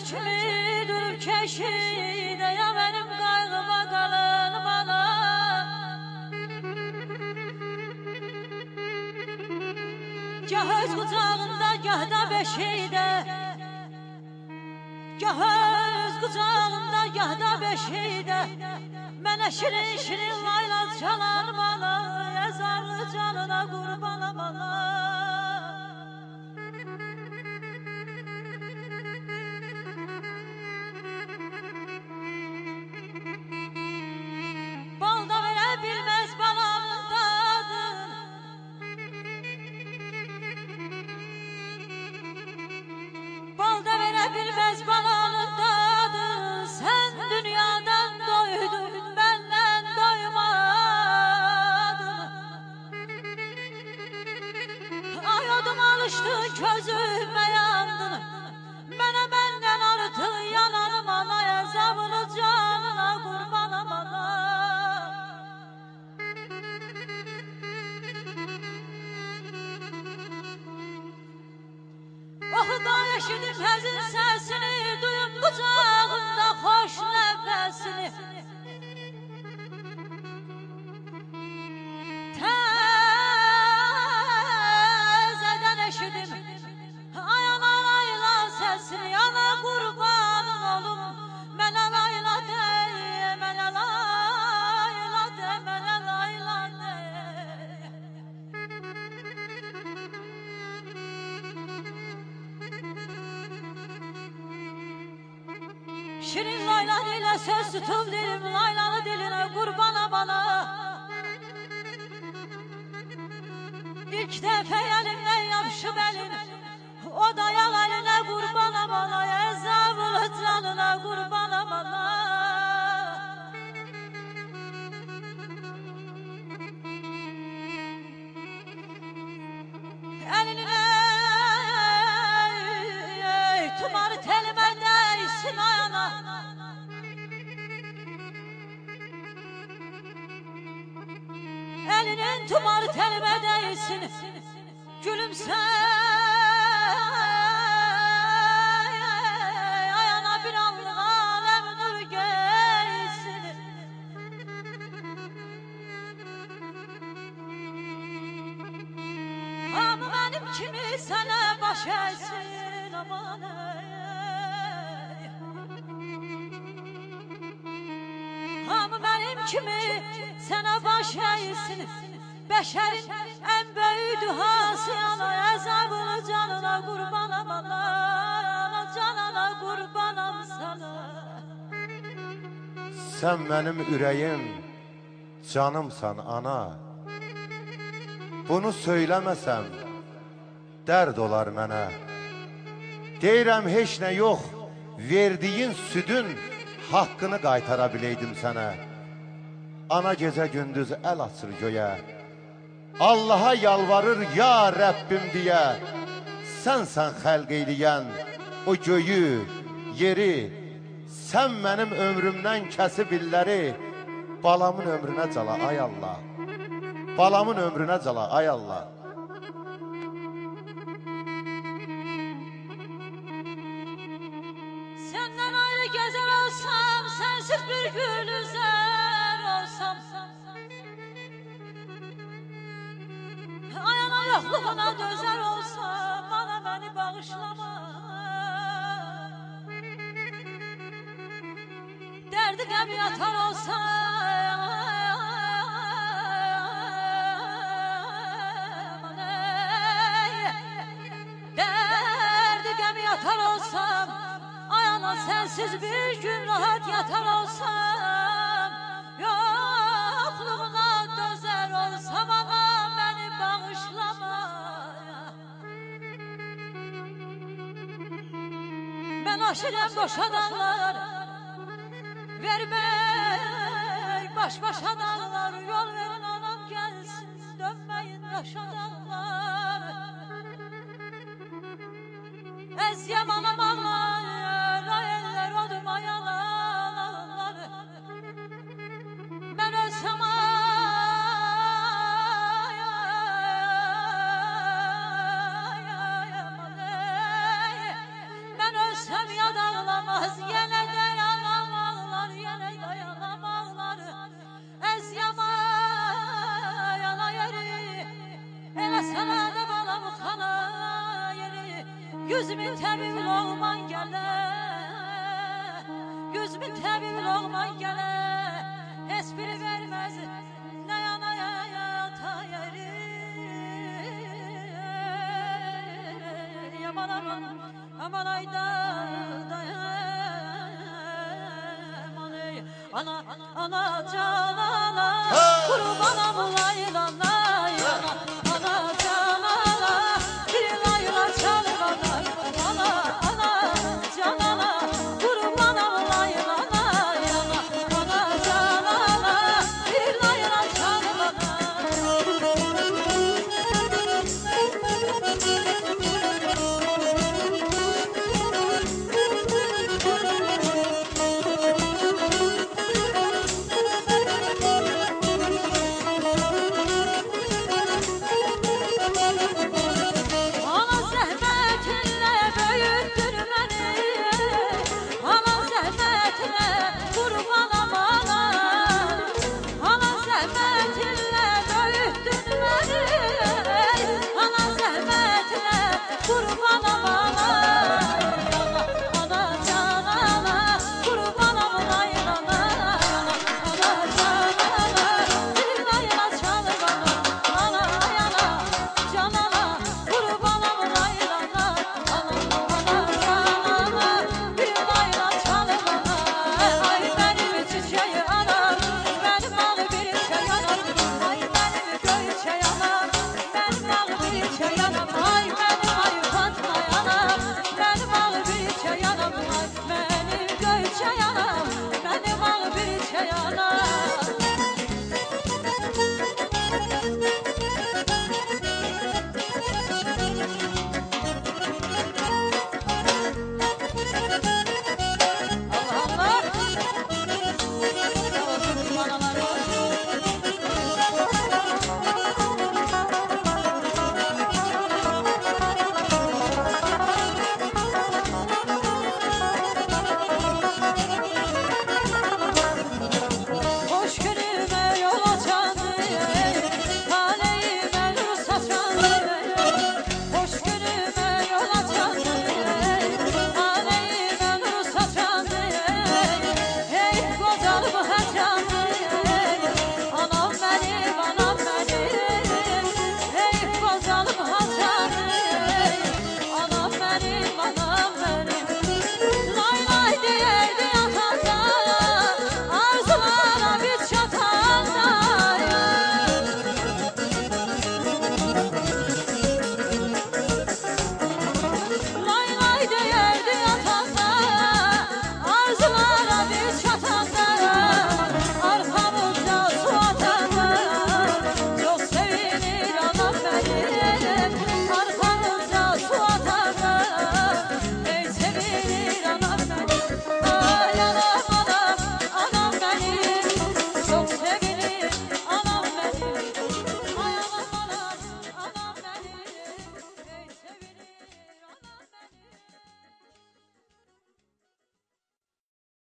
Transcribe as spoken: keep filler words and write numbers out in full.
kimi durub keşidə, ya mənim qayğıma qalın bana. Gah öz qucağında, gah da beşidə, gah öz qucağında, gah da beşidə, mənə şirin şirin layla çalan bana, əzarlı canına qurban bana. Balda verə bilməz balamın dadın, balda verə bilməz balamın dadın, sən dünyadan doydun, məndən doymadın. Ay odum alışdın, közümə yandın, mənə məndən artıq yananım ana, əzabını canına qurbanam ana. Oxuda eşidim həzin səsini, duyum qucağımda xoş nəfəsini. Təzədən eşidim ay ana layla səsini, ana qurbanın olum, mənə layla dey, mənə layla dey, mənə layla dey. Şirin layla dilə söz tutub dilim, laylalı dilinə qurbana bana. İlk dəfə əlimdən yapışıb əlin, o dayaq əlinə qurbana bana, əzablı canına qurbana bana. Əlinə tumarı telimə dəysin ayana, elinin tumarı telimə dəysin, gülümsəy ayana, bir anlıq aləm nur geysin. Hamı mənim kimi sənə baş əysin aman ey. Hamı mənim kimi sənə baş əysin, bəşərin ən böyük duhası ana, əzabını canına qurbanam ana, ana canına qurbanam sana. Sən mənim ürəyim, canımsan ana. Bunu söyləməsəm dərd olar mənə. Deyirəm heç nə yox, verdiyin südün haqqını qaytara biləydim sənə. Ana gecə gündüz əl açır göyə, Allaha yalvarır ya Rəbbim deyə. Sənsən xəlq eyləyən o göyü, yeri, sən mənim ömrümdən kəsib illəri, balamın ömrünə cala ay Allah, balamın ömrünə cala ay Allah. Səndən ayrı gəzər olsam, sənsiz bir gül üzər olsam, ayana yoxluğuna dözər olsam, bana məni bağışlama. Dərdi qəm yatar olsam, dərdi qəm yatar olsam, ayana sensiz bir gün rahat yatar olsam, yokluğuna dözer olsam, ana beni bağışlama. Ben aşırım boş adamlar, vermek baş başa dağlar, yol verin anam gelsin, dönmeyin taş adamlar. Ezyem anam ağlar, eller odum ayalar. Ben ölsem ay, ben ölsem ya dağlar, Gözümün təbil olman gələ Gözümün təbil olman gələ Heç biri verməz Nə yana yata yeri Aman aman Aman ayda Aman ey Ana ana canana Kurban